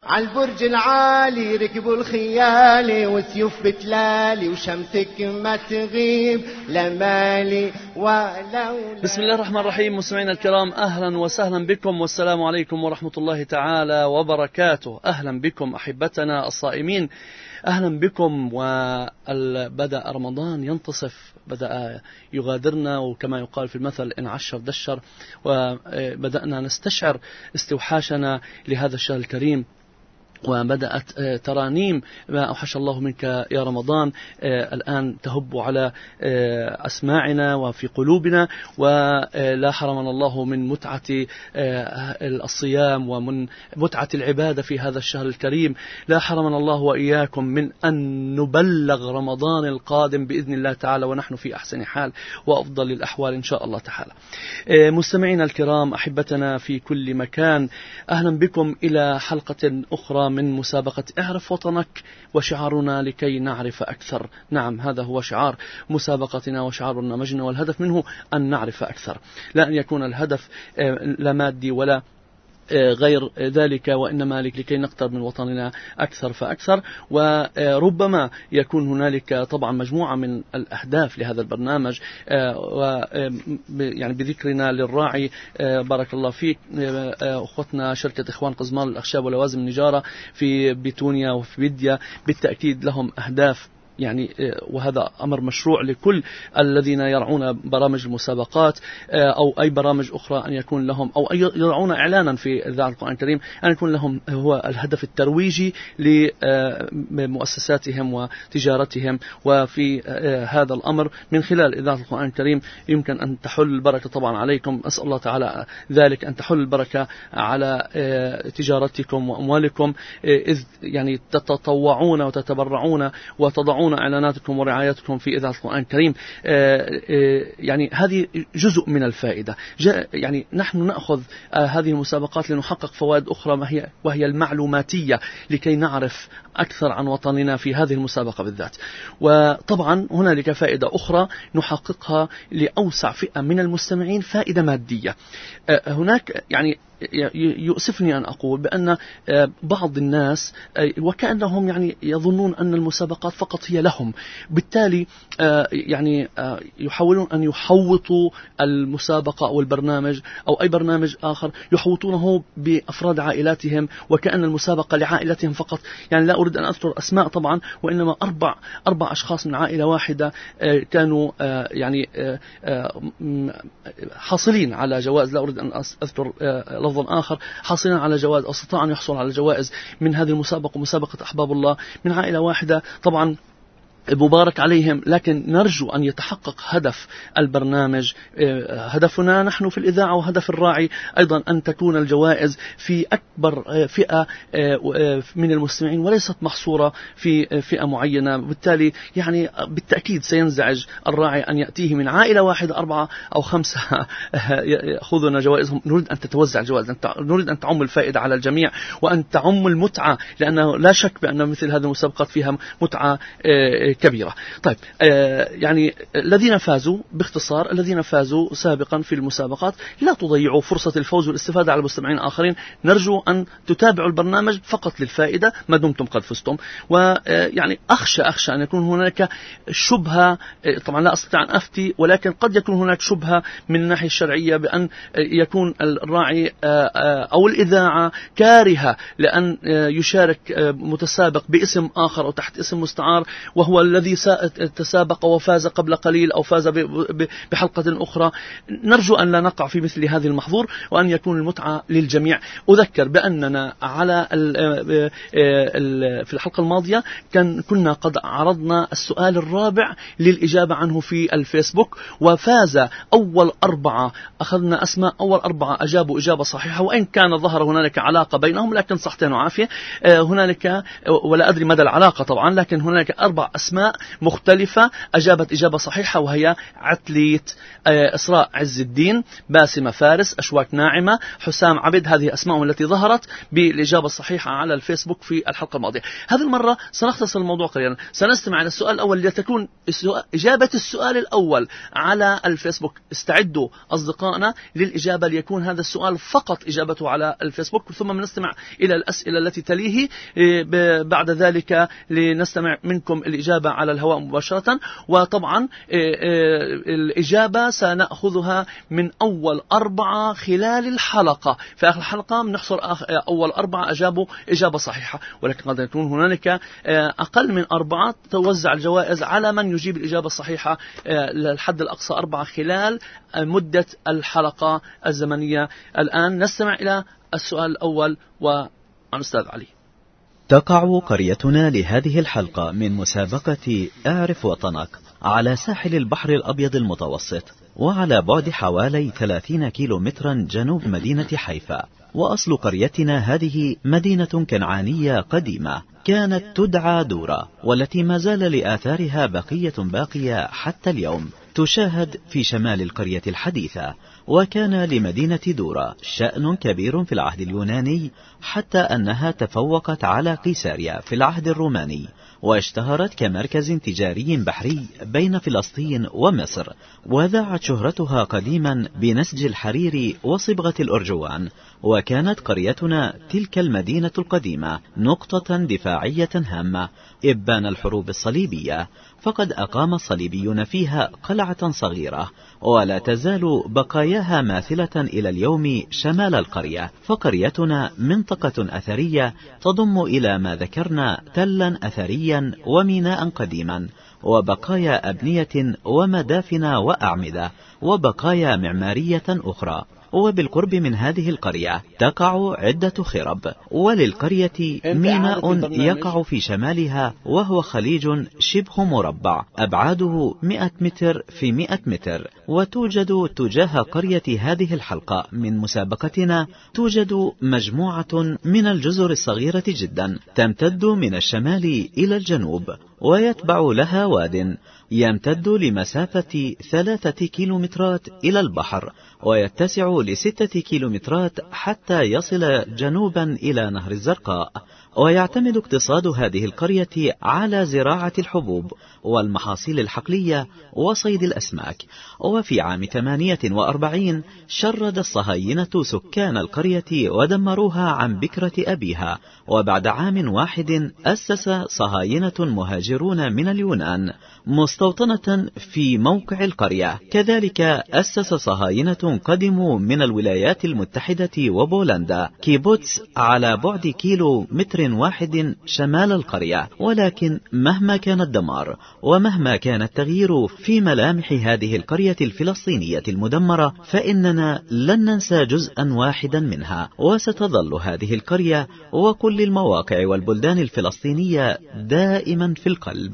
عالبرج العالي ركبوا الخيالي وسيوف بتلالي وشمسك ما تغيب لمالي ولولا. بسم الله الرحمن الرحيم. مستمعينا الكرام، أهلا وسهلا بكم والسلام عليكم ورحمة الله تعالى وبركاته. أهلا بكم أحبتنا الصائمين، أهلا بكم. وبدأ رمضان ينتصف، بدأ يغادرنا، وكما يقال في المثل إن عشر دشر، وبدأنا نستشعر استوحاشنا لهذا الشهر الكريم، وبدأت ترانيم ما أوحش الله منك يا رمضان الآن تهب على أسماعنا وفي قلوبنا. ولا حرمنا الله من متعة الصيام ومن متعة العبادة في هذا الشهر الكريم. لا حرمنا الله وإياكم من أن نبلغ رمضان القادم بإذن الله تعالى ونحن في أحسن حال وأفضل الأحوال إن شاء الله تعالى. مستمعينا الكرام، أحبتنا في كل مكان، أهلا بكم إلى حلقة أخرى من مسابقة اعرف وطنك، وشعارنا لكي نعرف أكثر. نعم، هذا هو شعار مسابقتنا وشعار برنامجنا، والهدف منه أن نعرف أكثر، لا أن يكون الهدف لا مادي ولا غير ذلك، وإنما لكي نقترب من وطننا أكثر فأكثر. وربما يكون هنالك طبعا مجموعة من الأهداف لهذا البرنامج، يعني بذكرنا للراعي بارك الله فيك أخوتنا شركة إخوان قزمان الأخشاب ولوازم النجارة في بيتونيا وفي بيديا، بالتأكيد لهم أهداف، يعني وهذا أمر مشروع لكل الذين يرعون برامج المسابقات أو أي برامج أخرى، أن يكون لهم أو يرعون إعلانا في إذاعة القرآن الكريم، أن يكون لهم هو الهدف الترويجي لمؤسساتهم وتجارتهم. وفي هذا الأمر من خلال إذاعة القرآن الكريم يمكن أن تحل البركة طبعا عليكم. أسأل الله تعالى ذلك، أن تحل البركة على تجارتكم وأموالكم، إذ يعني تتطوعون وتتبرعون وتضعون إعلاناتكم ورعايتكم في إذاعة القرآن الكريم. يعني هذه جزء من الفائدة. يعني نحن نأخذ هذه المسابقات لنحقق فوائد أخرى، وهي المعلوماتية، لكي نعرف أكثر عن وطننا في هذه المسابقة بالذات. وطبعا هنالك فائدة أخرى نحققها لأوسع فئة من المستمعين، فائدة مادية. هناك يعني يؤسفني أن أقول بأن بعض الناس وكأنهم يعني يظنون أن المسابقات فقط هي لهم، بالتالي يعني يحاولون أن يحوطوا المسابقة أو البرنامج أو أي برنامج آخر، يحوطونه بأفراد عائلاتهم، وكأن المسابقة لعائلتهم فقط. يعني لا أريد أن أذكر أسماء طبعا، وإنما أربع أشخاص من عائلة واحدة كانوا يعني حاصلين على جوائز، لا أريد أن أذكر لفظا آخر، حاصلين على جوائز، استطاعوا أن يحصلوا على جوائز من هذه المسابقة، مسابقة أحباب الله، من عائلة واحدة. طبعا مبارك عليهم، لكن نرجو أن يتحقق هدف البرنامج. هدفنا نحن في الإذاعة وهدف الراعي أيضا أن تكون الجوائز في أكبر فئة من المستمعين، وليست محصورة في فئة معينة. بالتالي يعني بالتأكيد سينزعج الراعي أن يأتيه من عائلة واحدة 4 أو 5 يأخذون جوائزهم. نريد أن تتوزع الجوائز، نريد أن تعم الفائدة على الجميع، وأن تعم المتعة، لأنه لا شك بأن مثل هذه المسابقات فيها متعة كبيرة. طيب، يعني الذين فازوا باختصار، الذين فازوا سابقا في المسابقات، لا تضيعوا فرصة الفوز والاستفادة على المستمعين الآخرين. نرجو أن تتابعوا البرنامج فقط للفائدة ما دمتم قد فزتم. ويعني أخشى أن يكون هناك شبهة، طبعا لا أستطيع أن أفتي، ولكن قد يكون هناك شبهة من الناحية الشرعية بأن يكون الراعي أو الإذاعة كارهة لأن يشارك متسابق باسم آخر أو تحت اسم مستعار، وهو الذي تسابق وفاز قبل قليل أو فاز بحلقة أخرى. نرجو أن لا نقع في مثل هذه المحظور، وأن يكون المتعة للجميع. أذكر بأننا على في الحلقة الماضية كنا قد عرضنا السؤال الرابع للإجابة عنه في الفيسبوك، وفاز أول 4. أخذنا أسماء أول 4 أجابوا إجابة صحيحة، وإن كان ظهر هنالك علاقة بينهم، لكن صحتين وعافية. هنالك ولا أدري مدى العلاقة طبعا، لكن هنالك 4 أسماء مختلفة أجابت إجابة صحيحة، وهي عتليت، إسراء عز الدين، باسمة فارس، أشواك ناعمة، حسام عبد. هذه أسماء التي ظهرت بالإجابة الصحيحة على الفيسبوك في الحلقة الماضية. هذه المرة سنختصر الموضوع قليلا، سنستمع إلى السؤال الأول لتكون إجابة السؤال الأول على الفيسبوك. استعدوا أصدقائنا للإجابة ليكون هذا السؤال فقط إجابته على الفيسبوك، ثم نستمع إلى الأسئلة التي تليه. بعد ذلك لنستمع منكم الإجابة على الهواء مباشرة. وطبعا الإجابة سنأخذها من أول 4 خلال الحلقة. في آخر الحلقة بنحصر أول 4 أجابوا إجابة صحيحة، ولكن قد يكون هنالك أقل من 4. توزع الجوائز على من يجيب الإجابة الصحيحة للحد الأقصى 4 خلال مدة الحلقة الزمنية. الآن نستمع إلى السؤال الأول وعن أستاذ علي. تقع قريتنا لهذه الحلقة من مسابقة أعرف وطنك على ساحل البحر الأبيض المتوسط، وعلى بعد حوالي 30 كيلومترا جنوب مدينة حيفا. وأصل قريتنا هذه مدينة كنعانية قديمة كانت تدعى دورة، والتي ما زال لآثارها بقية باقية حتى اليوم تشاهد في شمال القرية الحديثة. وكان لمدينة دورة شأن كبير في العهد اليوناني، حتى أنها تفوقت على قيساريا في العهد الروماني، واشتهرت كمركز تجاري بحري بين فلسطين ومصر. وذاعت شهرتها قديما بنسج الحرير وصبغة الأرجوان. وكانت قريتنا تلك المدينة القديمة نقطة دفاعية هامة إبان الحروب الصليبية، فقد أقام الصليبيون فيها قلعة صغيرة، ولا تزال بقاياها ماثلة إلى اليوم شمال القرية. فقريتنا منطقة أثرية تضم إلى ما ذكرنا تلا أثريا وميناء قديما، وبقايا أبنية ومدافن وأعمدة، وبقايا معمارية أخرى. وبالقرب من هذه القرية تقع عدة خرب، وللقرية ميناء يقع في شمالها، وهو خليج شبه مربع أبعاده 100 متر في 100 متر. وتوجد تجاه قرية هذه الحلقة من مسابقتنا توجد مجموعة من الجزر الصغيرة جدا تمتد من الشمال إلى الجنوب، ويتبع لها واد يمتد لمسافة 3 كيلومترات إلى البحر، ويتسع ل6 كيلومترات حتى يصل جنوبا إلى نهر الزرقاء. ويعتمد اقتصاد هذه القرية على زراعة الحبوب والمحاصيل الحقلية وصيد الأسماك. وفي عام 48 شرد الصهاينة سكان القرية ودمروها عن بكرة أبيها. وبعد عام واحد أسس صهاينة مهاجرون من اليونان مستوطنة في موقع القرية. كذلك أسس صهاينة قدموا من الولايات المتحدة وبولندا كيبوتس على بعد كيلو متر واحد شمال القرية. ولكن مهما كان الدمار ومهما كان التغيير في ملامح هذه القرية الفلسطينية المدمرة، فإننا لن ننسى جزءا واحدا منها. وستظل هذه القرية وكل المواقع والبلدان الفلسطينية دائما في القلب.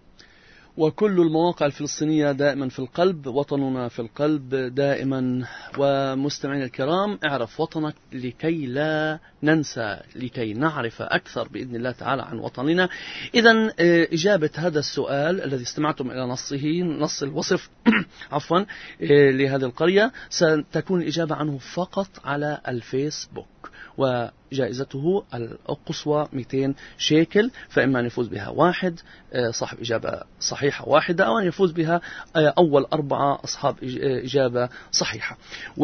وكل المواقع الفلسطينية دائما في القلب، وطننا في القلب دائما. ومستمعين الكرام، اعرف وطنك لكي لا ننسى، لكي نعرف أكثر بإذن الله تعالى عن وطننا. إذن إجابة هذا السؤال الذي استمعتم إلى نص الوصف عفوا لهذه القرية، ستكون الإجابة عنه فقط على الفيسبوك، وجائزته القصوى 200 شيكل. فإما أن يفوز بها واحد صاحب إجابة صحيحة واحدة، أو أن يفوز بها أول 4 أصحاب إجابة صحيحة.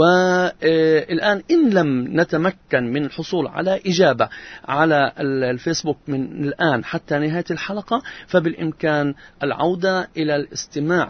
والآن إن لم نتمكن من الحصول على إجابة على الفيسبوك من الآن حتى نهاية الحلقة، فبالإمكان العودة إلى الاستماع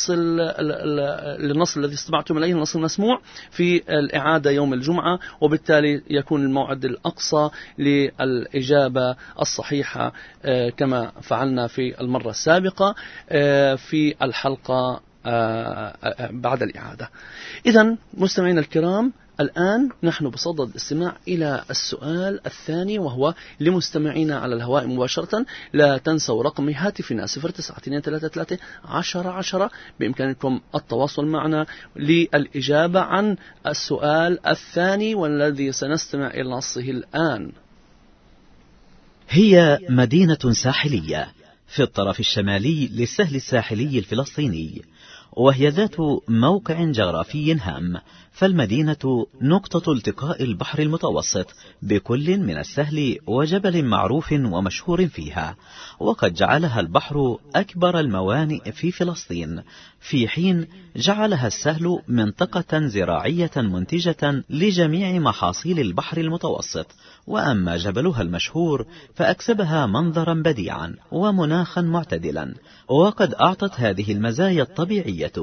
للنص الذي استمعتم إليه، النص المسموع، في الإعادة يوم الجمعة، وبالتالي يكون الموعد الأقصى للإجابة الصحيحة كما فعلنا في المرة السابقة في الحلقة بعد الإعادة. إذن مستمعين الكرام، الآن نحن بصدد الاستماع إلى السؤال الثاني، وهو لمستمعينا على الهواء مباشرة. لا تنسوا رقم هاتفنا 0923331010. بإمكانكم التواصل معنا للإجابة عن السؤال الثاني، والذي سنستمع إلى نصه الآن. هي مدينة ساحلية في الطرف الشمالي للسهل الساحلي الفلسطيني، وهي ذات موقع جغرافي هام، فالمدينة نقطة التقاء البحر المتوسط بكل من السهل وجبل معروف ومشهور فيها، وقد جعلها البحر أكبر الموانئ في فلسطين، في حين جعلها السهل منطقة زراعية منتجة لجميع محاصيل البحر المتوسط. وأما جبلها المشهور فأكسبها منظرا بديعا ومناخا معتدلا، وقد أعطت هذه المزايا الطبيعية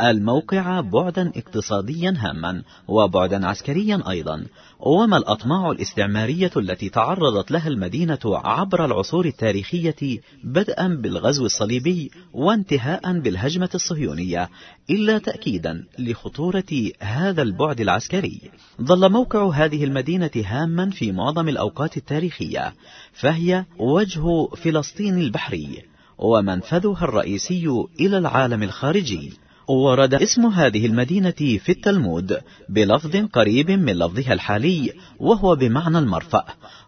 الموقع بعدا اقتصاديا هاما وبعدا عسكريا أيضا. وما الأطماع الاستعمارية التي تعرضت لها المدينة عبر العصور التاريخية بدءا بالغزو الصليبي وانتهاء بالهجمة الصهيونية إلا تأكيدا لخطورة هذا البعد العسكري. ظل موقع هذه المدينة هاما في معظم الأوقات التاريخية، فهي وجه فلسطين البحري ومنفذها الرئيسي إلى العالم الخارجي. ورد اسم هذه المدينة في التلمود بلفظ قريب من لفظها الحالي وهو بمعنى المرفأ،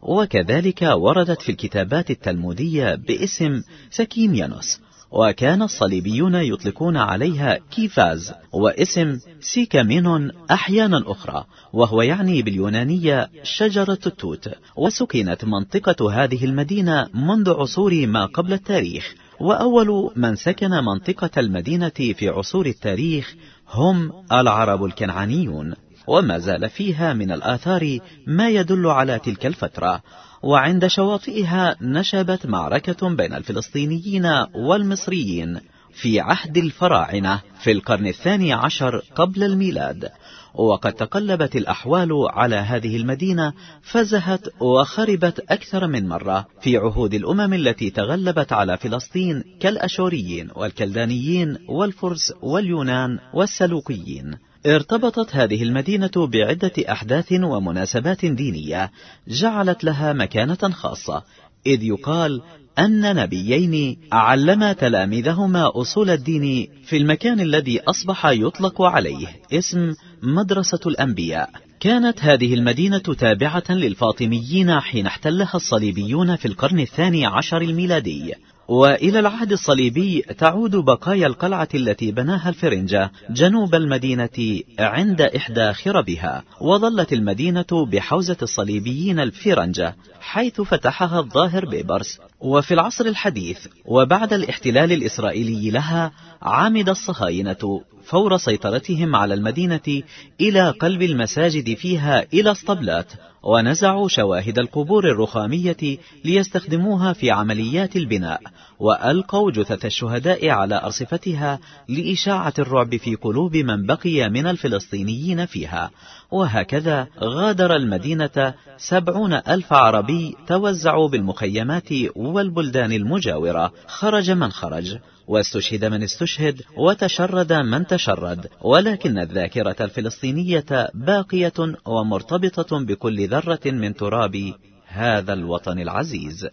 وكذلك وردت في الكتابات التلمودية باسم سكيميانوس، وكان الصليبيون يطلقون عليها كيفاز واسم سيكامينون أحيانا أخرى، وهو يعني باليونانية شجرة التوت. وسكنت منطقة هذه المدينة منذ عصور ما قبل التاريخ، وأول من سكن منطقة المدينة في عصور التاريخ هم العرب الكنعانيون، وما زال فيها من الآثار ما يدل على تلك الفترة. وعند شواطئها نشبت معركة بين الفلسطينيين والمصريين في عهد الفراعنة في القرن 12 قبل الميلاد، وقد تقلبت الأحوال على هذه المدينة فزهت وخربت أكثر من مرة في عهود الأمم التي تغلبت على فلسطين كالأشوريين والكلدانيين والفرس واليونان والسلوقيين. ارتبطت هذه المدينة بعدة أحداث ومناسبات دينية جعلت لها مكانة خاصة، إذ يقال أن نبيين علما تلاميذهما أصول الدين في المكان الذي أصبح يطلق عليه اسم مدرسة الأنبياء. كانت هذه المدينة تابعة للفاطميين حين احتلها الصليبيون في القرن 12 الميلادي، وإلى العهد الصليبي تعود بقايا القلعة التي بناها الفرنجة جنوب المدينة عند إحدى خربها، وظلت المدينة بحوزة الصليبيين الفرنجة حيث فتحها الظاهر بيبرس. وفي العصر الحديث وبعد الاحتلال الإسرائيلي لها عمد الصهاينة فور سيطرتهم على المدينة إلى قلب المساجد فيها إلى اسطبلات، ونزعوا شواهد القبور الرخامية ليستخدموها في عمليات البناء، وألقوا جثث الشهداء على أرصفتها لإشاعة الرعب في قلوب من بقي من الفلسطينيين فيها. وهكذا غادر المدينة 70,000 عربي توزعوا بالمخيمات والبلدان المجاورة، خرج من خرج واستشهد من استشهد وتشرد من تشرد، ولكن الذاكرة الفلسطينية باقية ومرتبطة بكل ذرة من تراب هذا الوطن العزيز.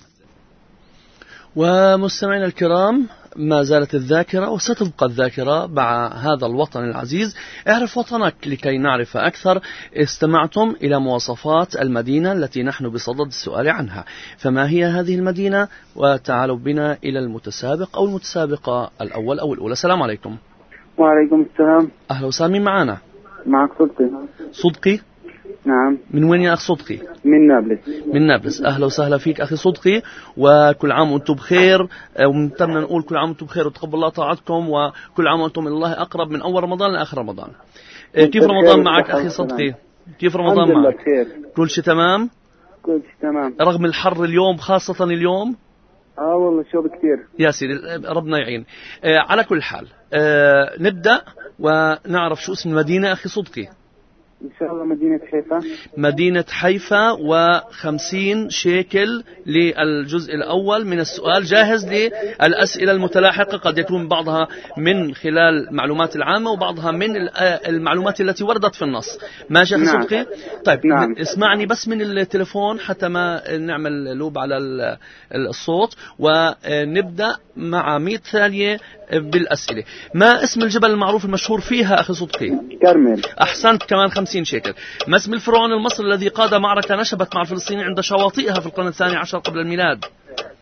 ومستمعينا الكرام، ما زالت الذاكرة وستبقى الذاكرة مع هذا الوطن العزيز. اعرف وطنك لكي نعرف أكثر. استمعتم إلى مواصفات المدينة التي نحن بصدد السؤال عنها، فما هي هذه المدينة؟ وتعالوا بنا إلى المتسابق أو المتسابقة الأول أو الأولى. السلام عليكم. وعليكم السلام. أهلا وسهلا. مين معنا؟ معك صدقي. صدقي؟ نعم. من وين يا أخ صدقي؟ من نابلس. من نابلس. أهلا وسهلا فيك أخي صدقي، وكل عام وأنتم بخير. ونتمنى نقول كل عام وأنتم بخير وتقبل الله طاعتكم، وكل عام وأنتم إلى الله أقرب من أول رمضان لآخر رمضان. كيف رمضان معك أخي صدقي؟ كيف رمضان معك؟ كل شيء تمام؟ كل شيء تمام رغم الحر اليوم، خاصة اليوم. والله شغل كثير يا سيدي، ربنا يعين. على كل حال نبدأ ونعرف شو اسم المدينة أخي صدقي. إن شاء الله مدينة حيفا. مدينة حيفا، و50 شيكل للجزء الأول من السؤال. جاهز للأسئلة المتلاحقة، قد يكون بعضها من خلال معلومات العامة وبعضها من المعلومات التي وردت في النص. ماشي أخي نعم. صدقي؟ طيب نعم. اسمعني بس من التليفون حتى ما نعمل لوب على الصوت، ونبدأ مع 100 ثانية بالأسئلة. ما اسم الجبل المعروف المشهور فيها أخي صدقي؟ كرمل. أحسنت، كمان 50 شيكل. ما اسم الفرعون المصري الذي قاد معركة نشبت مع الفلسطينيين عند شواطئها في القرن 12 قبل الميلاد؟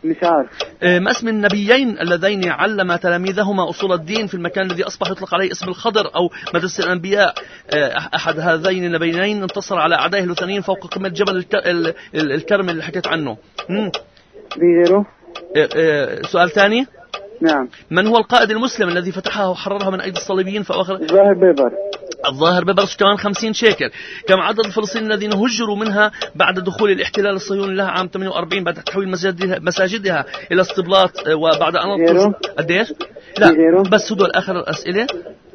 مش عارف. ما اسم النبيين اللذين علم تلاميذهما أصول الدين في المكان الذي أصبح يطلق عليه اسم الخضر أو مدرسة الأنبياء؟ أحد هذين النبيين انتصر على أعدائه الوثنيين فوق قمة جبل الكرم اللي حكيت عنه. في غيره؟ سؤال ثاني. نعم. من هو القائد المسلم الذي فتحها وحررها من أيدي الصليبيين في أواخر؟ الظاهر بيبر. الظاهر بيبر، كمان 50 شيكل. كم عدد الفلسطينيين الذين هجروا منها بعد دخول الاحتلال الصهيوني لها عام 48 بعد تحويل مساجدها إلى اسطبلات وبعد أن قديش؟ لا بس هدول آخر الأسئلة.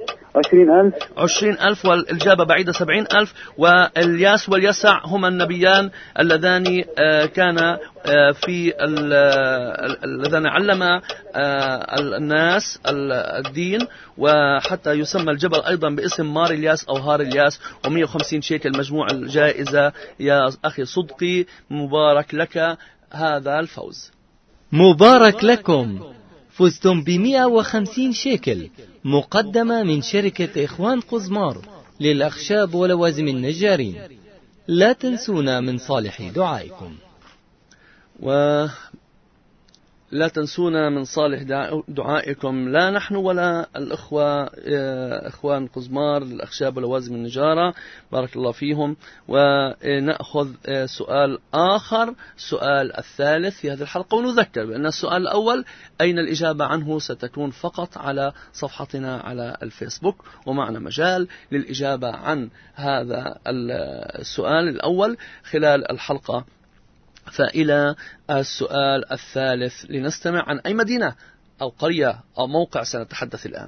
20,000 والإجابة بعيدة 70,000. والياس واليسع هما النبيان اللذان كان في الذين علم الناس الدين، وحتى يسمى الجبل أيضا باسم مار الياس أو هار الياس. و150 شيكل مجموع الجائزة يا أخي صدقي. مبارك لك هذا الفوز. مبارك لكم، فزتم ب150 شيكل مقدمة من شركة إخوان قزمار للأخشاب ولوازم النجارين. لا تنسونا من صالح دعائكم. لا تنسونا من صالح دعائكم، لا نحن ولا الأخوة إخوان قزمار للأخشاب ولوازم النجارة، بارك الله فيهم. ونأخذ سؤال آخر، سؤال الثالث في هذه الحلقة. ونذكر بأن السؤال الأول أين الإجابة عنه ستكون فقط على صفحتنا على الفيسبوك، ومعنا مجال للإجابة عن هذا السؤال الأول خلال الحلقة. فإلى السؤال الثالث لنستمع عن أي مدينة أو قرية أو موقع سنتحدث الآن.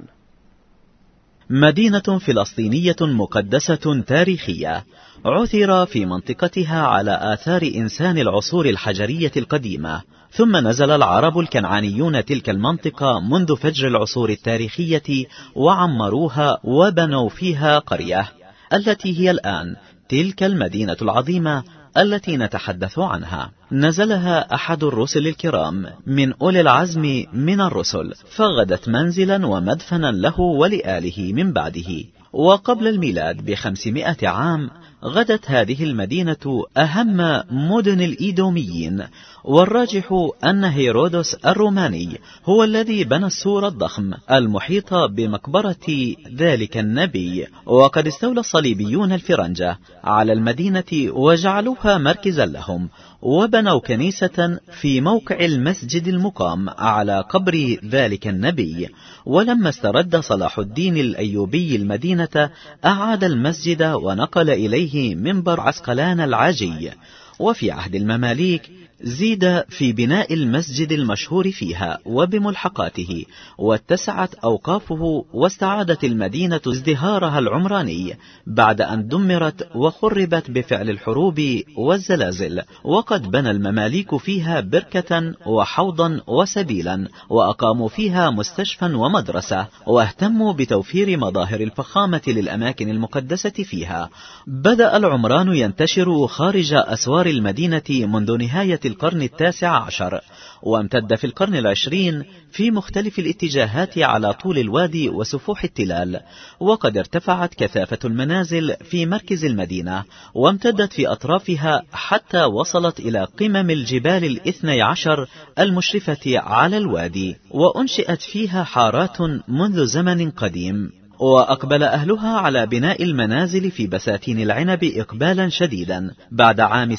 مدينة فلسطينية مقدسة تاريخية عثر في منطقتها على آثار إنسان العصور الحجرية القديمة، ثم نزل العرب الكنعانيون تلك المنطقة منذ فجر العصور التاريخية وعمروها وبنوا فيها قرية التي هي الآن تلك المدينة العظيمة التي نتحدث عنها. نزلها أحد الرسل الكرام من أولي العزم من الرسل، فغدت منزلا ومدفنا له ولآله من بعده. وقبل الميلاد ب500 عام غدت هذه المدينة أهم مدن الإيدوميين، والراجح أن هيرودوس الروماني هو الذي بنى السور الضخم المحيط بمقبرة ذلك النبي. وقد استولى الصليبيون الفرنجة على المدينة وجعلوها مركزا لهم، وبنوا كنيسة في موقع المسجد المقام على قبر ذلك النبي. ولما استرد صلاح الدين الأيوبي المدينة أعاد المسجد ونقل إليه منبر عسقلان العاجي. وفي عهد المماليك زيد في بناء المسجد المشهور فيها وبملحقاته، واتسعت أوقافه، واستعادت المدينة ازدهارها العمراني بعد أن دمرت وخربت بفعل الحروب والزلازل. وقد بنى المماليك فيها بركة وحوضا وسبيلا، وأقاموا فيها مستشفى ومدرسة، واهتموا بتوفير مظاهر الفخامة للأماكن المقدسة فيها. بدأ العمران ينتشر خارج أسوار المدينة منذ نهاية القرن 19، وامتد في القرن 20 في مختلف الاتجاهات على طول الوادي وسفوح التلال. وقد ارتفعت كثافة المنازل في مركز المدينة، وامتدت في أطرافها حتى وصلت إلى قمم الجبال 12 المشرفة على الوادي، وأنشئت فيها حارات منذ زمن قديم. وأقبل أهلها على بناء المنازل في بساتين العنب إقبالا شديدا بعد عام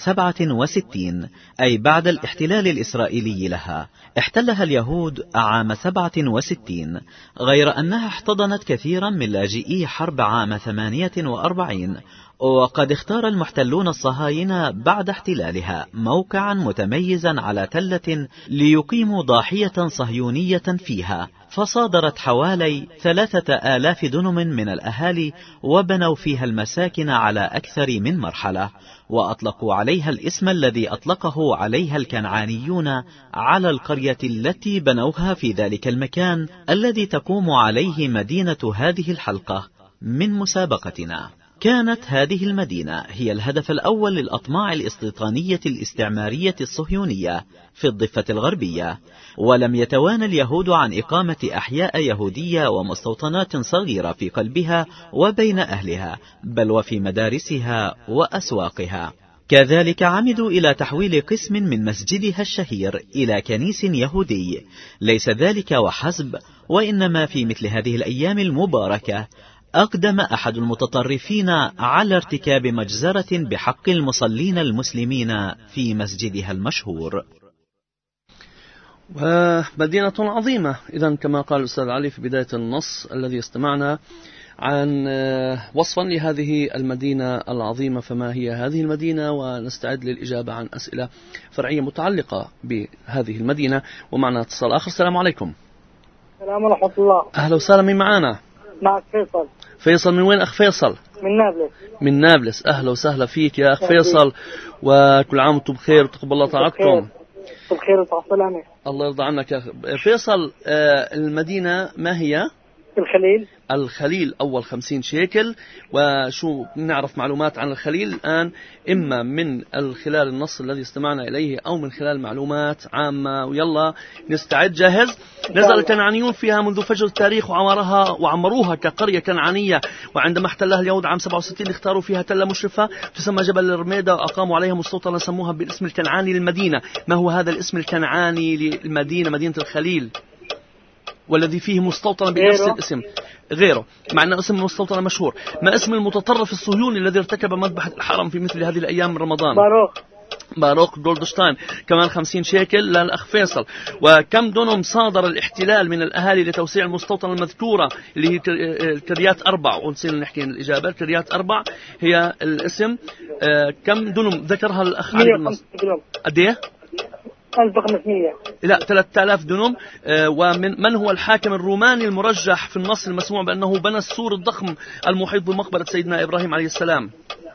67، أي بعد الاحتلال الإسرائيلي لها. احتلها اليهود عام 67، غير أنها احتضنت كثيرا من لاجئي حرب عام 48. وقد اختار المحتلون الصهاينة بعد احتلالها موقعا متميزا على تلة ليقيموا ضاحية صهيونية فيها، فصادرت حوالي 3000 دنم من الأهالي، وبنوا فيها المساكن على أكثر من مرحلة، وأطلقوا عليها الاسم الذي أطلقه عليها الكنعانيون على القرية التي بنوها في ذلك المكان الذي تقوم عليه مدينة هذه الحلقة من مسابقتنا. كانت هذه المدينة هي الهدف الأول للأطماع الاستيطانية الاستعمارية الصهيونية في الضفة الغربية، ولم يتوانى اليهود عن إقامة أحياء يهودية ومستوطنات صغيرة في قلبها وبين أهلها، بل وفي مدارسها وأسواقها. كذلك عمدوا إلى تحويل قسم من مسجدها الشهير إلى كنيس يهودي. ليس ذلك وحسب، وإنما في مثل هذه الأيام المباركة أقدم أحد المتطرفين على ارتكاب مجزرة بحق المصلين المسلمين في مسجدها المشهور. ومدينة عظيمة إذن كما قال الأستاذ علي في بداية النص الذي استمعنا عن وصفا لهذه المدينة العظيمة. فما هي هذه المدينة؟ ونستعد للإجابة عن أسئلة فرعية متعلقة بهذه المدينة. ومعنا اتصال آخر. السلام عليكم. السلام ورحمة الله. أهلا وسهلا. من معنا؟ معك فيصل. فيصل من وين أخ فيصل؟ من نابلس. من نابلس. أهلا وسهلا فيك يا أخ فيصل، وكل عام وانتم بخير وتقبل الله طاعتكم. بخير وصحة سلامة. الله يرضى عنك يا فيصل. المدينة ما هي؟ الخليل. الخليل أول 50 شيكل. وشو نعرف معلومات عن الخليل الآن، إما من خلال النص الذي استمعنا إليه أو من خلال معلومات عامة. ويلا نستعد. جاهز؟ نزل الكنعانيون فيها منذ فجر التاريخ وعمروها كقرية كنعانية، وعندما احتلها اليهود عام 67 اختاروا فيها تلة مشرفة تسمى جبل الرميدة، وأقاموا عليها مستوطنة سموها بالاسم الكنعاني للمدينة. ما هو هذا الاسم الكنعاني للمدينة، مدينة الخليل، والذي فيه مستوطنة بنفس الاسم؟ غيره، مع أن اسم المستوطنة مشهور. ما اسم المتطرف الصهيوني الذي ارتكب مذبحة الحرم في مثل هذه الأيام من رمضان؟ باروك جولدشتاين. كمان 50 شيكل للأخ فيصل. وكم دونم صادر الاحتلال من الأهالي لتوسيع المستوطنة المذكورة اللي هي كريات 4؟ ونسينا نحكي عن الإجابة. كريات 4 هي الاسم. كم دونم ذكرها الأخ علي بالنص؟ قد ايه؟ 1500. لا 3000 دنم. ومن هو الحاكم الروماني المرجح في النص المسموع بأنه بنى السور الضخم المحيط بمقبرة سيدنا إبراهيم عليه السلام؟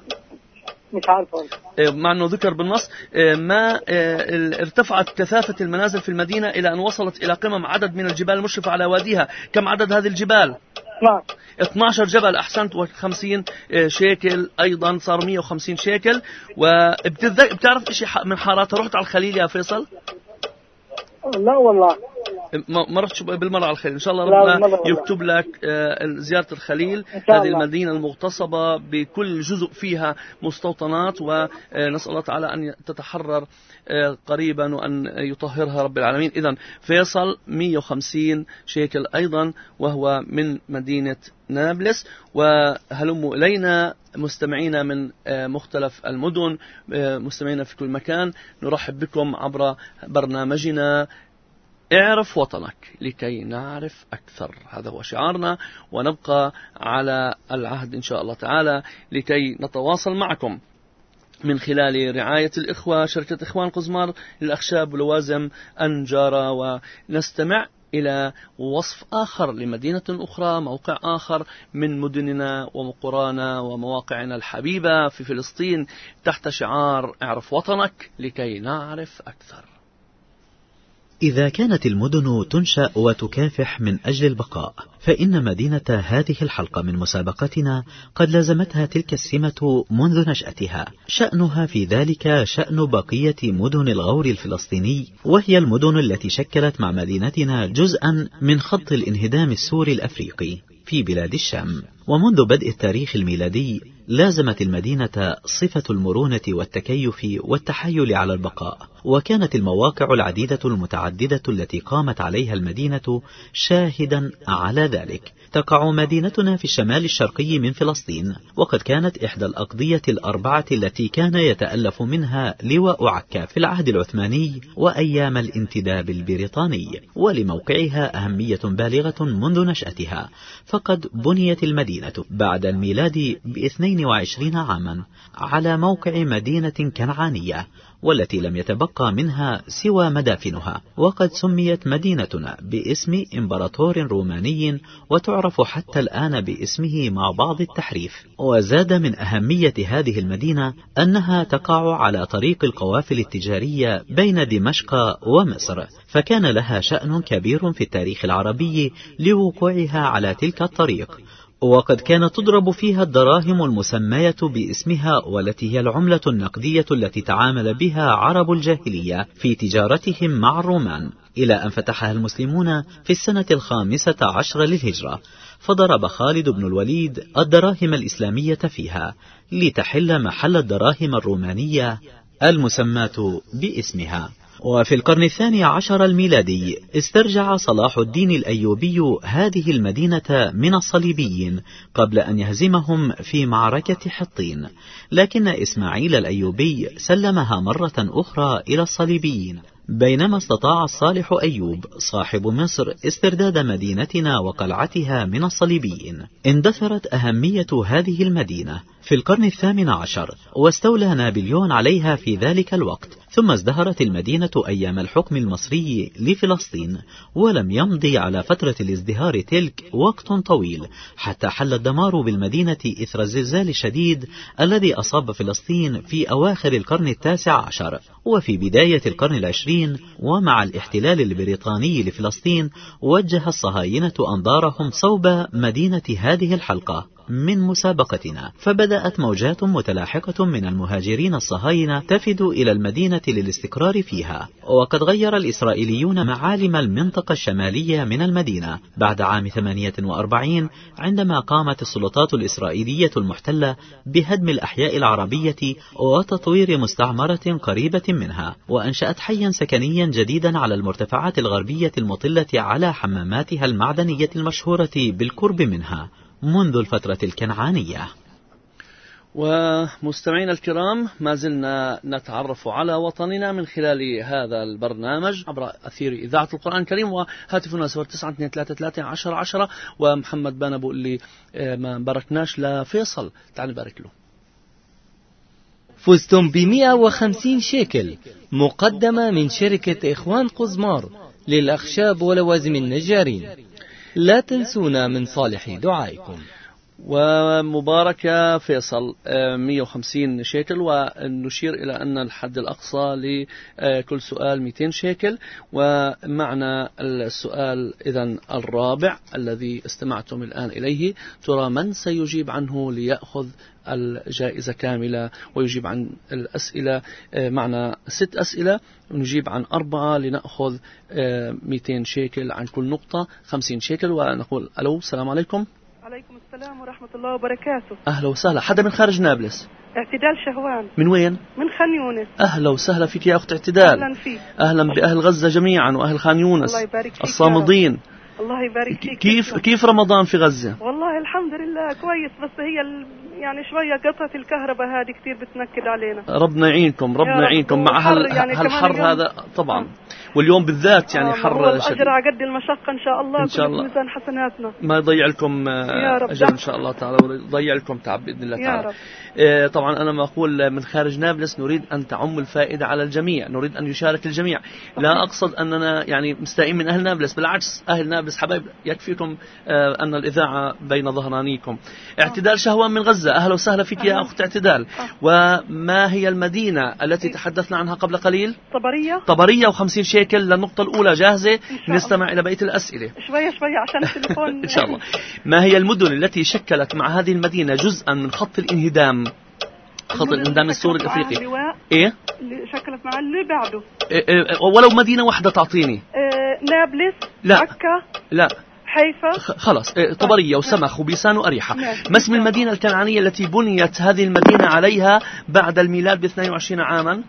مش عارفه. مع أنه ذكر بالنص. ما ارتفعت كثافة المنازل في المدينة إلى أن وصلت إلى قمم عدد من الجبال المشرفة على واديها. كم عدد هذه الجبال؟ 12 جبل. أحسنت. 50 شيكل أيضا، صار 150 شيكل. وبتعرف إشي من حاراتها؟ رحت على الخليل يا فيصل؟ لا والله ما رحتش بالمرة على الخليل. إن شاء الله ربنا يكتب لك زيارة الخليل، هذه المدينة المغتصبة بكل جزء فيها مستوطنات، ونسأل الله تعالى أن تتحرر قريبا وأن يطهرها رب العالمين. إذن فيصل 150 شيكل أيضا، وهو من مدينة نابلس. وهلموا إلينا مستمعين من مختلف المدن، مستمعين في كل مكان، نرحب بكم عبر برنامجنا اعرف وطنك لكي نعرف أكثر. هذا هو شعارنا، ونبقى على العهد إن شاء الله تعالى لكي نتواصل معكم من خلال رعاية الإخوة شركة إخوان قزمار للأخشاب ولوازم أنجارة. ونستمع إلى وصف آخر لمدينة أخرى، موقع آخر من مدننا وقرانا ومواقعنا الحبيبة في فلسطين، تحت شعار اعرف وطنك لكي نعرف أكثر. إذا كانت المدن تنشأ وتكافح من أجل البقاء، فإن مدينة هذه الحلقة من مسابقتنا قد لازمتها تلك السمة منذ نشأتها. شأنها في ذلك شأن بقية مدن الغور الفلسطيني، وهي المدن التي شكلت مع مدينتنا جزءا من خط الانهدام السوري الأفريقي في بلاد الشام. ومنذ بدء التاريخ الميلادي لازمت المدينة صفة المرونة والتكيف والتحايل على البقاء، وكانت المواقع العديدة المتعددة التي قامت عليها المدينة شاهدا على ذلك. تقع مدينتنا في الشمال الشرقي من فلسطين، وقد كانت إحدى الأقضية الأربعة التي كان يتألف منها لواء عكا في العهد العثماني وأيام الانتداب البريطاني، ولموقعها أهمية بالغة منذ نشأتها. فقد بنيت المدينة بعد الميلاد ب22 عاما على موقع مدينة كنعانية، والتي لم يتبقى منها سوى مدافنها. وقد سميت مدينتنا باسم إمبراطور روماني، وتعرف حتى الآن باسمه مع بعض التحريف. وزاد من أهمية هذه المدينة أنها تقع على طريق القوافل التجارية بين دمشق ومصر، فكان لها شأن كبير في التاريخ العربي لوقوعها على تلك الطريق. وقد كانت تضرب فيها الدراهم المسمية باسمها، والتي هي العملة النقدية التي تعامل بها عرب الجاهلية في تجارتهم مع الرومان، إلى أن فتحها المسلمون في السنة 15 للهجرة. فضرب خالد بن الوليد الدراهم الإسلامية فيها لتحل محل الدراهم الرومانية المسماة باسمها. وفي القرن 12 الميلادي استرجع صلاح الدين الأيوبي هذه المدينة من الصليبيين قبل أن يهزمهم في معركة حطين، لكن إسماعيل الأيوبي سلمها مرة أخرى إلى الصليبيين، بينما استطاع الصالح أيوب صاحب مصر استرداد مدينتنا وقلعتها من الصليبيين. اندثرت أهمية هذه المدينة في القرن 18 واستولى نابليون عليها في ذلك الوقت، ثم ازدهرت المدينة أيام الحكم المصري لفلسطين، ولم يمضي على فترة الازدهار تلك وقت طويل حتى حل الدمار بالمدينة إثر الزلزال الشديد الذي أصاب فلسطين في أواخر القرن 19 وفي بداية القرن 20. ومع الاحتلال البريطاني لفلسطين وجه الصهاينة أنظارهم صوب مدينة هذه الحلقة من مسابقتنا، فبدأت موجات متلاحقة من المهاجرين الصهاينة تفد إلى المدينة للاستقرار فيها. وقد غير الإسرائيليون معالم المنطقة الشمالية من المدينة بعد عام 48 عندما قامت السلطات الإسرائيلية المحتلة بهدم الأحياء العربية وتطوير مستعمرة قريبة منها، وأنشأت حيا سكنيا جديدا على المرتفعات الغربية المطلة على حماماتها المعدنية المشهورة بالقرب منها منذ الفترة الكنعانية. ومستمعينا الكرام، ما زلنا نتعرف على وطننا من خلال هذا البرنامج عبر أثير إذاعة القرآن الكريم، وهاتفنا 0923331010. ومحمد بان أبو اللي ما باركناش لفيصل، تعال نبارك له. فزتم ب150 شيكل مقدمة من شركة إخوان قزمار للأخشاب ولوازم النجارين. لا تنسونا من صالح دعائكم. ومبارك يا فيصل 150 شيكل، ونشير إلى أن الحد الأقصى لكل سؤال 200 شيكل. ومعنا السؤال إذن الرابع الذي استمعتم الآن إليه، ترى من سيجيب عنه ليأخذ الجائزة كاملة ويجيب عن الأسئلة. معنا 6 أسئلة، نجيب عن 4 لنأخذ 200 شيكل، عن كل نقطة 50 شيكل. ونقول ألو، السلام عليكم. عليكم السلام ورحمة الله وبركاته. أهلا وسهلا. حدا من خارج نابلس؟ اعتدال شهوان. من وين؟ من خان يونس. أهلا وسهلا فيك يا أخت اعتدال. أهلا فيك. أهلا بأهل غزة جميعا وأهل خان يونس. الله يبارك فيك الصامدين. الله يبارك فيك. كيف رمضان في غزة؟ والله الحمد لله كويس، بس هي يعني شوية قطعة الكهرباء هذه كتير بتنكد علينا. ربنا يعينكم، ربنا يعينكم مع هالحر هذا طبعا. واليوم بالذات يعني حر شديد. الأجر على قد المشقة إن شاء الله. إن شاء الله ميزان حسناتنا ما يضيع لكم أجر إن شاء الله تعالى، ويضيع لكم تعب بإذن الله تعالى. طبعا أنا ما أقول من خارج نابلس نريد أن تعم الفائدة على الجميع، نريد أن يشارك الجميع. لا أقصد أننا يعني مستائين من أهل نابلس، بالعكس أهل نابلس حبايب، يكفيكم أن الإذاعة بين ظهرانيكم. اعتدال شهوان من غزة، أهلا وسهلا فيك يا أخت اعتدال. وما هي المدينة التي تحدثنا عنها قبل قليل؟ طبرية. و50 شيكل للنقطة الأولى جاهزة. نستمع إلى بقية الأسئلة شوية عشان التليفون. إن شاء الله. ما هي المدن التي شكلت مع هذه المدينة جزءا من خط الانهدام، خط الانهدام السوري الأفريقي؟ إيه؟ اللي شكلت مع اللي بعده. ولو مدينة واحدة تعطيني. نابلس. لا. عكا. لا. حيفا. خلاص. طبرية وسمخ وبيسان وأريحة. ما اسم المدينة الكنعانية التي بنيت هذه المدينة عليها بعد الميلاد ب22 عاما؟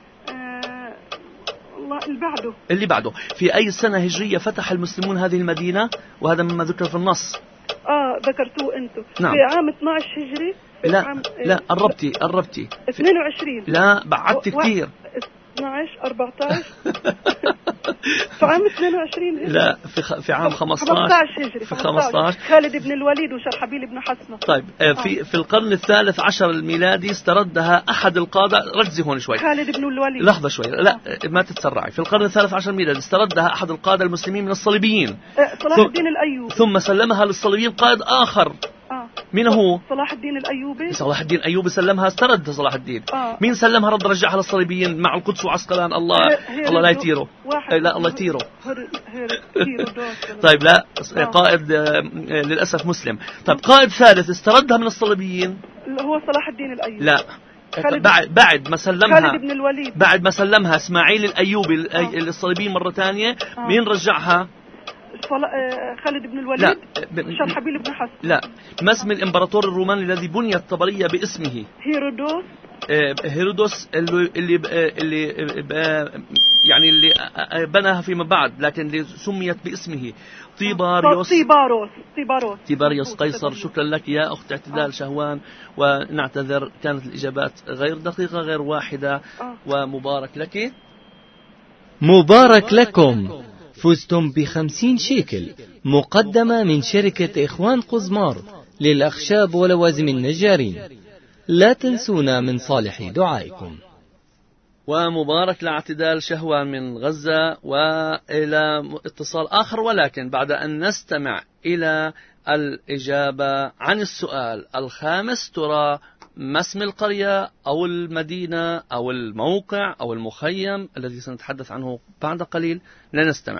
اللي بعده. في أي سنة هجرية فتح المسلمون هذه المدينة؟ وهذا مما ذكر في النص. ذكرتوه أنتم. نعم. في عام 12 هجري. لا قربتي 22. لا بعدت كثير. 12 14 في عام 22 هجري. لا في عام 15 هجري. في 15 خالد بن الوليد وشرحبيل بن حسنة. طيب في القرن الثالث عشر الميلادي استردها أحد القادة. ركزي هون شوي. خالد بن الوليد. لحظة شوي، لا ما تتسرعي. في القرن الثالث عشر الميلادي استردها أحد القادة المسلمين من الصليبيين، صلاح الدين الأيوبي. ثم سلمها للصليبيين قائد آخر. مين هو؟ صلاح الدين الأيوبي. صلاح الدين الأيوبي سلمها، استرد صلاح الدين. مين سلمها رد رجعها للصليبيين مع القدس وعسقلان؟ الله لا يطيره. لا الله يطيره. طيب لا قائد للأسف مسلم. طيب قائد ثالث استردها من الصليبيين هو صلاح الدين الأيوبي. لا بعد ما سلمها خالد بن الوليد. بعد ما سلمها إسماعيل الأيوبي للصليبيين مرة ثانية. مين رجعها؟ خالد بن الوليد. لا شرحبيل بن حسن. لا، ما اسم الإمبراطور الروماني الذي بنيت طبرية باسمه؟ هيرودوس اللي يعني اللي بناها فيما بعد، لكن اللي سميت باسمه تيباريوس قيصر. شكرا لك يا أخت اعتدال شهوان، ونعتذر كانت الإجابات غير دقيقة، غير واحدة. ومبارك لك. مبارك لكم، فزتم ب50 شيكل مقدمة من شركة إخوان قزمار للأخشاب ولوازم النجارين. لا تنسونا من صالح دعائكم. ومبارك لاعتدال شهوان من غزة. وإلى اتصال آخر، ولكن بعد أن نستمع إلى الإجابة عن السؤال الخامس. ترى ما اسم القرية أو المدينة أو الموقع أو المخيم الذي سنتحدث عنه بعد قليل؟ لنستمع.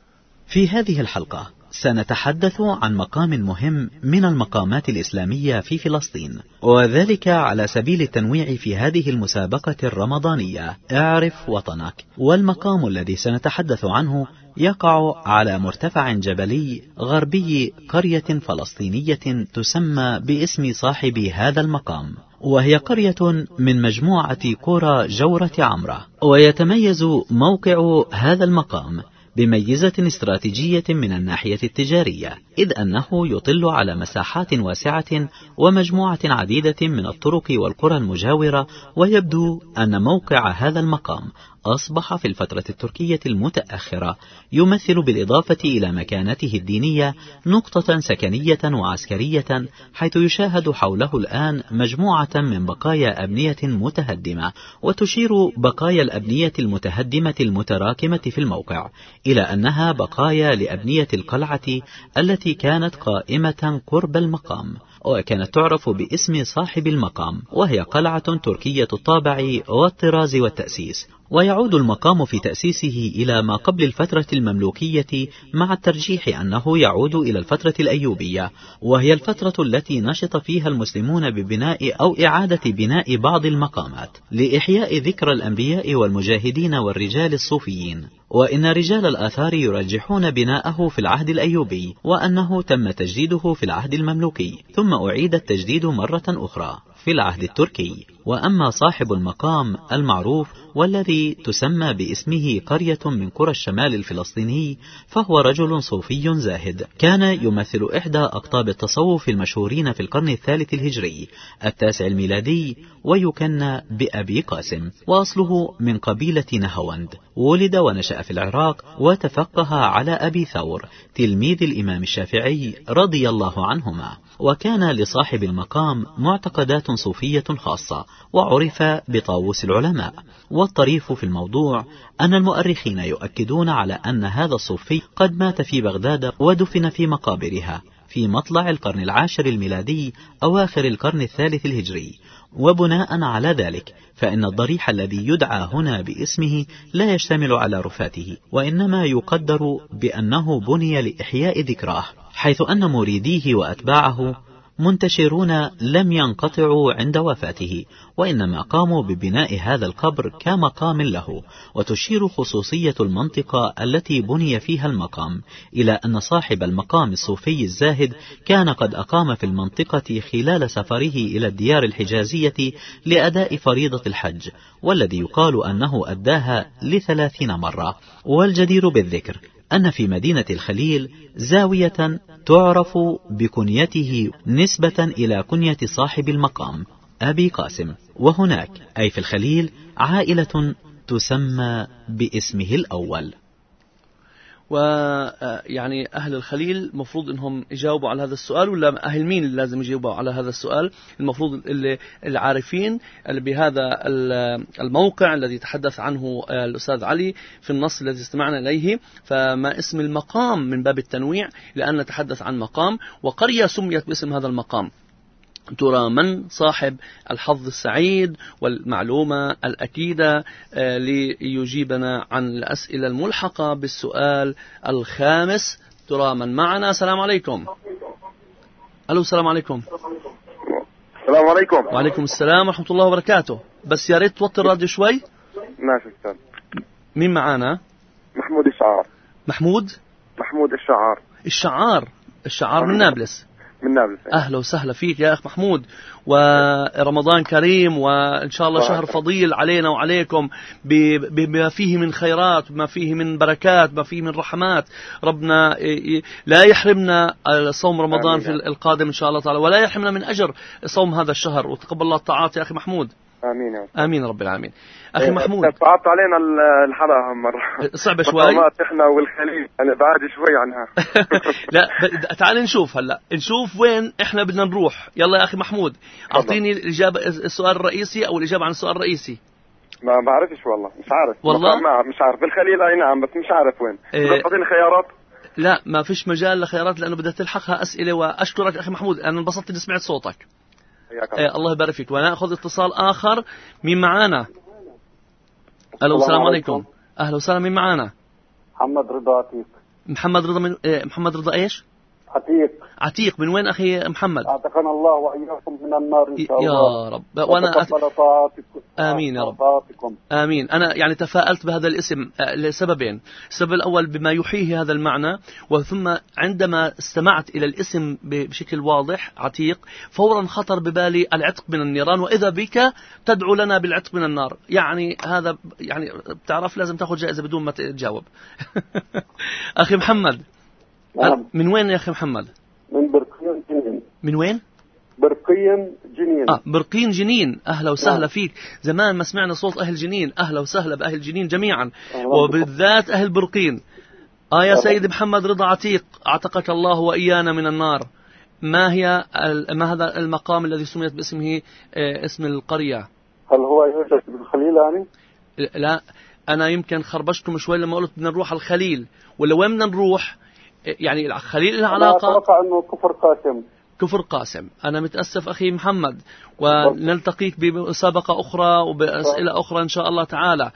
في هذه الحلقة سنتحدث عن مقام مهم من المقامات الإسلامية في فلسطين، وذلك على سبيل التنويع في هذه المسابقة الرمضانية اعرف وطنك. والمقام الذي سنتحدث عنه يقع على مرتفع جبلي غربي قرية فلسطينية تسمى باسم صاحب هذا المقام، وهي قرية من مجموعة قرى جورة عمرة. ويتميز موقع هذا المقام بميزة استراتيجية من الناحية التجارية، إذ أنه يطل على مساحات واسعة ومجموعة عديدة من الطرق والقرى المجاورة. ويبدو أن موقع هذا المقام أصبح في الفترة التركية المتأخرة يمثل بالإضافة إلى مكانته الدينية نقطة سكنية وعسكرية، حيث يشاهد حوله الآن مجموعة من بقايا أبنية متهدمة. وتشير بقايا الأبنية المتهدمة المتراكمة في الموقع إلى أنها بقايا لأبنية القلعة التي كانت قائمة قرب المقام، وكانت تعرف باسم صاحب المقام، وهي قلعة تركية الطابع والطراز والتأسيس. ويعود المقام في تأسيسه إلى ما قبل الفترة المملوكية، مع الترجيح أنه يعود إلى الفترة الأيوبية، وهي الفترة التي نشط فيها المسلمون ببناء أو إعادة بناء بعض المقامات لإحياء ذكرى الأنبياء والمجاهدين والرجال الصوفيين. وإن رجال الآثار يرجحون بناءه في العهد الأيوبي، وأنه تم تجديده في العهد المملوكي، ثم أعيد التجديد مرة أخرى في العهد التركي. وأما صاحب المقام المعروف والذي تسمى باسمه قرية من قرى الشمال الفلسطيني، فهو رجل صوفي زاهد كان يمثل إحدى أقطاب التصوف المشهورين في القرن الثالث الهجري 9 الميلادي، ويكنى بأبي قاسم، وأصله من قبيلة نهوند. ولد ونشأ في العراق، وتفقه على أبي ثور تلميذ الإمام الشافعي رضي الله عنهما. وكان لصاحب المقام معتقدات صوفية خاصة، وعرف بطاووس العلماء. والطريف في الموضوع أن المؤرخين يؤكدون على أن هذا الصوفي قد مات في بغداد ودفن في مقابرها في مطلع القرن العاشر الميلادي أواخر القرن الثالث الهجري. وبناء على ذلك فإن الضريح الذي يدعى هنا باسمه لا يشتمل على رفاته، وإنما يقدر بأنه بني لإحياء ذكراه، حيث أن مريديه وأتباعه منتشرون لم ينقطعوا عند وفاته، وإنما قاموا ببناء هذا القبر كمقام له. وتشير خصوصية المنطقة التي بني فيها المقام إلى أن صاحب المقام الصوفي الزاهد كان قد أقام في المنطقة خلال سفره إلى الديار الحجازية لأداء فريضة الحج، والذي يقال أنه أداها 30 مرة. والجدير بالذكر أن في مدينة الخليل زاوية تعرف بكنيته نسبة إلى كنية صاحب المقام أبي قاسم، وهناك أي في الخليل عائلة تسمى باسمه الأول. ويعني أهل الخليل مفروض أنهم يجاوبوا على هذا السؤال، ولا أهل مين اللي لازم يجاوبوا على هذا السؤال؟ المفروض اللي عارفين اللي بهذا الموقع الذي تحدث عنه الأستاذ علي في النص الذي استمعنا إليه. فما اسم المقام من باب التنويع، لأن نتحدث عن مقام وقرية سميت باسم هذا المقام. ترى من صاحب الحظ السعيد والمعلومة الأكيدة ليجيبنا عن الأسئلة الملحقة بالسؤال الخامس؟ ترى من معنا؟ السلام عليكم. ألو، السلام عليكم. السلام عليكم. وعليكم السلام ورحمة الله وبركاته. بس يا ريت توطي الراديو شوي. ماشي أستاذ. مين معنا؟ محمود إشعار. محمود محمود الشعار. الشعار من نابلس. من نابلس. أهلا وسهلا فيك يا أخ محمود، ورمضان كريم، وإن شاء الله شهر فضيل علينا وعليكم بما فيه من خيرات، بما فيه من بركات، بما فيه من رحمات. ربنا لا يحرمنا صوم رمضان في القادم إن شاء الله تعالى، ولا يحرمنا من أجر صوم هذا الشهر، وتقبل الله الطاعات يا أخي محمود. آمين. آمين رب العالمين. أخي محمود، صعبت علينا الحلقة مرة، صعبة شوي. إحنا والخليل أنا بعد شوي عنها. لا تعال نشوف هلا، نشوف وين إحنا بدنا نروح. يلا يا أخي محمود، أعطيني الإجابة السؤال الرئيسي أو الإجابة عن السؤال الرئيسي. ما بعرفش والله، مش عارف والله مش عارف بالخليل أي نعم، بس مش عارف وين. تعطيني خيارات؟ لا ما فيش مجال لخيارات، لأنه بدها تلحقها أسئلة. وأشكرك أخي محمود، أنا انبسطت إني سمعت صوتك. الله يبارك فيك. ونأخذ اتصال آخر. مين معانا؟ ألو السلام عليكم. أهلا وسهلا. مين معانا؟ محمد رضا عتيق. محمد رضا من محمد رضا إيش؟ عتيق. من وين أخي محمد؟ أعتقنا الله وإياكم من النار إن شاء الله يا رب. وأنا آمين يا رب. آمين. أنا يعني تفاءلت بهذا الاسم لسببين. السبب الأول بما يحييه هذا المعنى، وثم عندما استمعت إلى الاسم بشكل واضح عتيق فورا خطر ببالي العتق من النيران، وإذا بك تدعو لنا بالعتق من النار. يعني هذا يعني بتعرف لازم تأخذ جائزة بدون ما تجاوب. أخي محمد، من وين يا أخي محمد؟ من برقين جنين. من وين؟ برقين جنين. برقين جنين. أهلا وسهلا فيك. زمان ما سمعنا صوت أهل جنين. أهلا وسهلا بأهل جنين جميعا، وبالذات أهل برقين. يا سيد محمد رضا عتيق، أعتقك الله وإيانا من النار. ما هذا المقام الذي سميت باسمه اسم القرية؟ هل هو يوجد بالخليل يعني؟ لا، أنا يمكن خربشتكم شوي لما قلت بدنا نروح الخليل، ولا وين بدنا نروح؟ يعني الخليل لها علاقة. أنا أتوقع أنه كفر قاسم. أنا متأسف أخي محمد، ونلتقيك بمسابقة أخرى وبأسئلة أخرى إن شاء الله تعالى.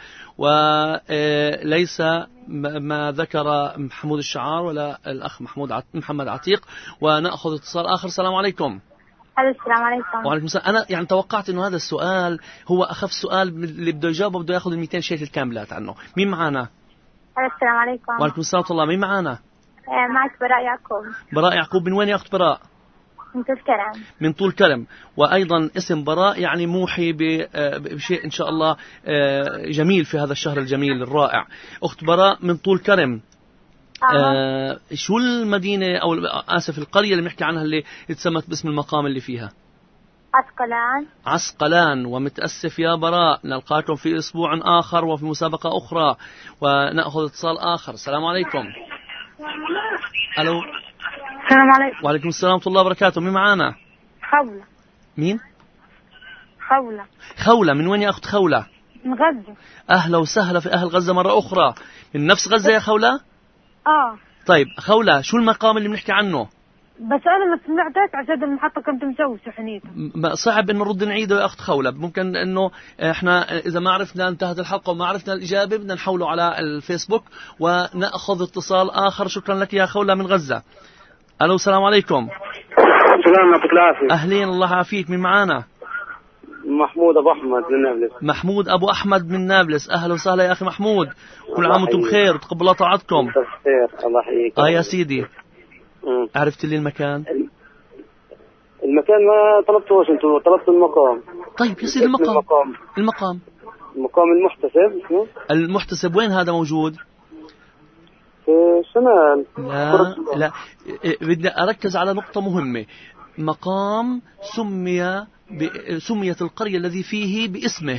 وليس ما ذكر محمود الشعار ولا الأخ محمد عتيق. ونأخذ اتصال آخر. السلام عليكم. السلام عليكم. وعليكم السلام. أنا يعني توقعت إنه هذا السؤال هو أخف سؤال اللي بده يجاوبه بده يأخذ 200 شيكل كاملات عنه. مين معانا؟ السلام عليكم. وعليكم السلام ورحمة الله. مين معانا؟ معك براء يعقوب. براء يعقوب. من وين يا أخت براء؟ من طول كرم. من طول كرم. وأيضا اسم براء يعني موحي بشيء إن شاء الله جميل في هذا الشهر الجميل الرائع. أخت براء من طول كرم. شو المدينة أو آسف القرية اللي بنحكي عنها اللي اتسمت باسم المقام اللي فيها؟ عسقلان. ومتأسف يا براء، نلقاكم في أسبوع آخر وفي مسابقة أخرى. ونأخذ اتصال آخر. السلام عليكم. ألو. السلام عليكم. وعليكم السلام ورحمة الله وبركاته. مين معانا؟ خولة. مين؟ خولة. من وين يا أخت خولة؟ من غزة. أهلا وسهلا في أهل غزة مرة أخرى. من نفس غزة يا خولة؟ طيب خولة، شو المقام اللي بنحكي عنه؟ بس أنا ما سمعتك عشان المحطة كنت مسوي سحنيته. صعب إنه نرد نعيده يا أخت خولة. ممكن إنه إحنا إذا ما عرفنا انتهت الحلقة وما عرفنا الإجابة بدنا نحوله على الفيسبوك ونأخذ اتصال آخر. شكرا لك يا خولة من غزة. ألو السلام عليكم. السلام يعطيك العافية. أهلين الله يعافيك. من معانا؟ محمود أبو أحمد من نابلس. محمود أبو أحمد من نابلس. أهلا وسهلا يا أخي محمود، كل عام وانتم بخير وتقبل الله طاعتكم. بخير الله يحييك. يا سيدي. عرفت لي المكان ما طلبتوش انتم، طلبت المقام. طيب يا سيدي المقام المحتسب. المحتسب وين هذا موجود؟ في الشمال. لا بدي أركز على نقطة مهمة. مقام سميت القرية الذي فيه باسمه.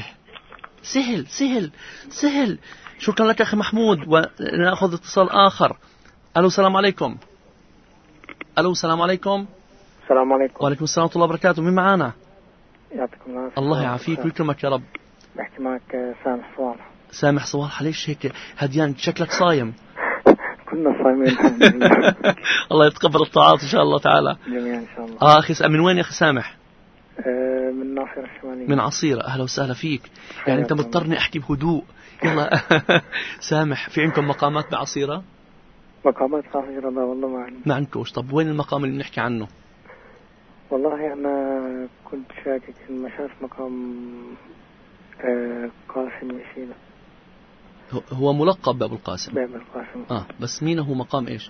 سهل. شكرا لك أخي محمود. ونأخذ اتصال آخر. ألو السلام عليكم. السلام عليكم. السلام عليكم. وعليكم السلام ورحمة الله وبركاته. مين معانا؟ يعطيكم العافية. الله يعافيك ويكرمك يا رب. بحكي معك سامح صالح. سامح صالح. ليش هيك هديان؟ شكلك صايم. كنا صايمين الحمد لله. الله يتقبل الطاعات إن شاء الله تعالى. جميعا إن شاء الله. أخي من وين يا أخي سامح؟ من ناصيرة الشمالية. من عصيرة. أهلا وسهلا فيك. يعني أنت مضطرني أحكي بهدوء. يلا. سامح، في عندكم مقامات بعصيرة؟ مقامات عصيرة لا والله ما عندكوش. طب وين المقام اللي بنحكي عنه؟ والله أنا كنت شاكك إن مشاف مقام قاسم يسينا. هو ملقب بأبو القاسم. بأبو القاسم. بس مين هو مقام إيش؟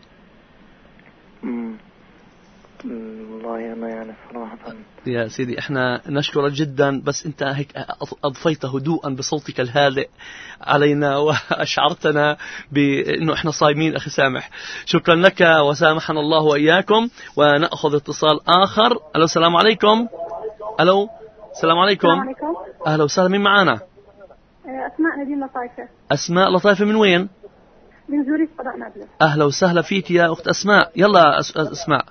والله أنا يعني صراحة يا سيدي احنا نشكرك جدا، بس انت هيك اضفيت هدوءا بصوتك الهادئ علينا واشعرتنا بانه احنا صايمين. اخي سامح شكرا لك وسامحنا الله واياكم. وناخذ اتصال اخر. الو السلام عليكم. الو السلام عليكم. اهلا وسهلا. مين معانا؟ اسماء نديم لطايفه. اسماء لطايفه من وين؟ من زوريس قضاء نابلس. اهلا وسهلا فيك يا اخت اسماء. يلا اسماء.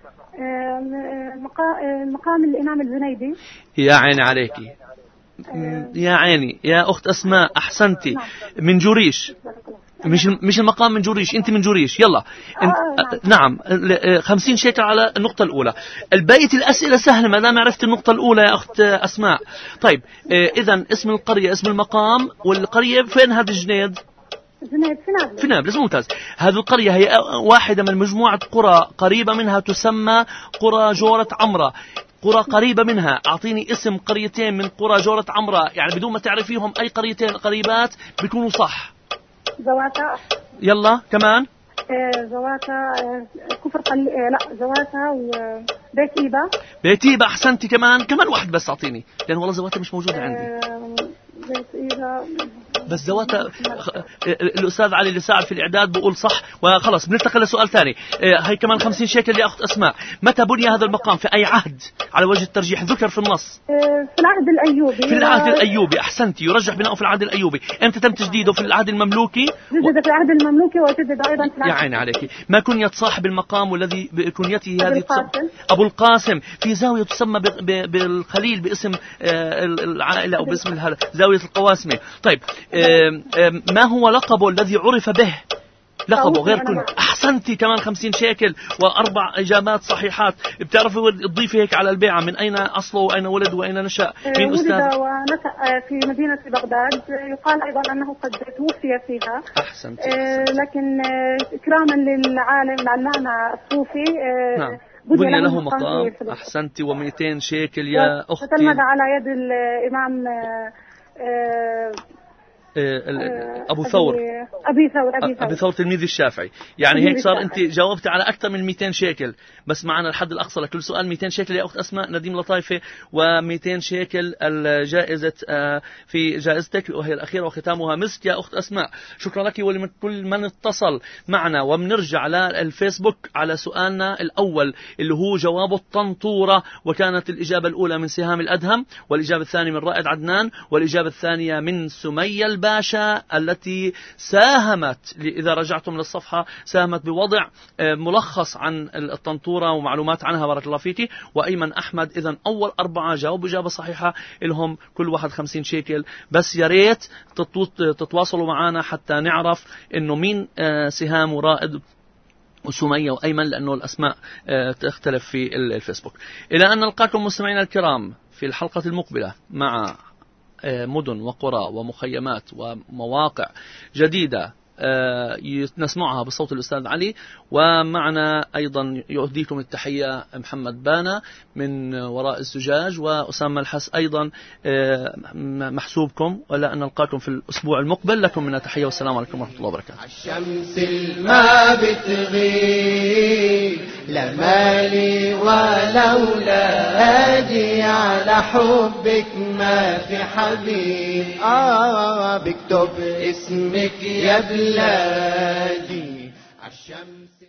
مقام الإمام الجنيدي. يا عيني عليكي، يا عيني يا أخت أسماء، أحسنتي. من جوريش، مش المقام من جوريش، أنت من جوريش. يلا نعم 50 شيكل على النقطة الأولى. البقية الأسئلة سهلة ما دام عرفت النقطة الأولى يا أخت أسماء. طيب إذا اسم القرية، اسم المقام، والقرية فين هذا الجنيد؟ في نابلس. ممتاز. هذه القرية هي واحدة من مجموعة قرى قريبة منها تسمى قرى جورة عمرة. قرى قريبة منها، أعطيني اسم قريتين من قرى جورة عمرة يعني بدون ما تعرفيهم أي قريتين قريبات بيكونوا صح. زواتا. يلا كمان. زواتا كفر لا زواتا وبيت إيبا. بيت إيبا أحسنتي. كمان واحد بس أعطيني، لأن والله زواتا مش موجودة عندي. بيت إيبا بس زواتا الأستاذ علي اللي ساعد في الإعداد بقول صح. وخلاص بننتقل لسؤال ثاني. هي كمان 50 شيكل يا أخت أسماء. متى بني هذا المقام؟ في أي عهد على وجه الترجيح ذكر في النص؟ في العهد الأيوبي. في العهد الأيوبي أحسنتي. يرجح بناؤه في العهد الأيوبي. إمتى تم تجديده؟ في العهد المملوكي. جدد في العهد المملوكي وجدد أيضا في العهد. يا عيني عليك. ما كنية صاحب المقام والذي بكنيته هذه؟ أبو القاسم. في زاوية تسمى بالخليل باسم العائلة أو باسم زاوية القواسمة. طيب ما هو لقبه الذي عرف به؟ لقبه غير كل. أحسنتي. كمان 50 شيكل وأربع إجابات صحيحات. بتعرفي تضيفي هيك على البيعة من أين أصله وأين ولد وأين نشأ؟ مين أستاذ؟ ولد ونشأ في مدينة بغداد. يقال أيضا أنه قد توفي فيها. أحسنتي. لكن إكراما للعالم العلامة الصوفي نعم بني له مقام. أحسنتي. و200 شيكل يا أختي. وتلمذ على يد الإمام أبو ثور. أبي ثور تلميذ الشافعي. يعني هيك صار أنت جاوبت على أكثر من 200 شيكل. بس معنا الحد الأقصى لكل سؤال 200 شيكل يا أخت أسماء نديم لطايفة. و200 شيكل الجائزة في جائزتك وهي الأخيرة وختامها مسك يا أخت أسماء. شكرا لك ولكل من اتصل معنا. وبنرجع للفيسبوك على سؤالنا الأول اللي هو جواب الطنطورة، وكانت الإجابة الأولى من سهام الأدهم، والإجابة الثانية من رائد عدنان، والإجابة الثانية من سمية الباشا التي ساهمت، إذا رجعتم للصفحة، ساهمت بوضع ملخص عن الطنطورة ومعلومات عنها. بارك الله فيك. وأيمن أحمد. إذن أول 4 جاوبوا إجابة صحيحة لهم كل واحد 50 شيكل. بس يا ريت تتواصلوا معنا حتى نعرف إنه مين سهام ورائد وسمية وأيمن، لأنه الأسماء تختلف في الفيسبوك. إلى أن نلقاكم مستمعينا الكرام في الحلقة المقبلة مع مدن وقرى ومخيمات ومواقع جديدة نسمعها بصوت الأستاذ علي. ومعنا أيضا يهديكم التحية محمد بانا من وراء الزجاج، وأسامة الحس أيضا محسوبكم. ولا أن نلقاكم في الأسبوع المقبل. لكم منا تحية والسلام عليكم ورحمة الله وبركاته. الشمس ما بتغيب لا مالي ولولا أجي على حبك ما في حبيب. بكتب اسمك يا بلادي. الشمس